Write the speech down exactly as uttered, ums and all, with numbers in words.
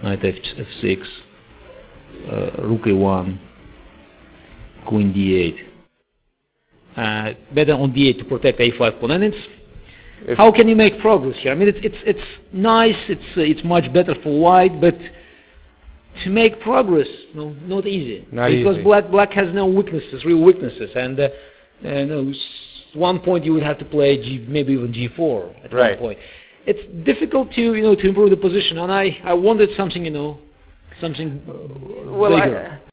knight f six, uh, rook a one, queen d eight. Uh, better on d eight to protect a five pawn. And it's If how can you make progress here? I mean, it's it's it's nice. It's uh, it's much better for white, but to make progress, no, not easy. Not because easy. black black has no weaknesses, real weaknesses, and uh, uh, no, s- one point you would have to play G, maybe even G four at Right. one point. It's difficult to you know to improve the position, and I I wanted something you know something Well, bigger. I,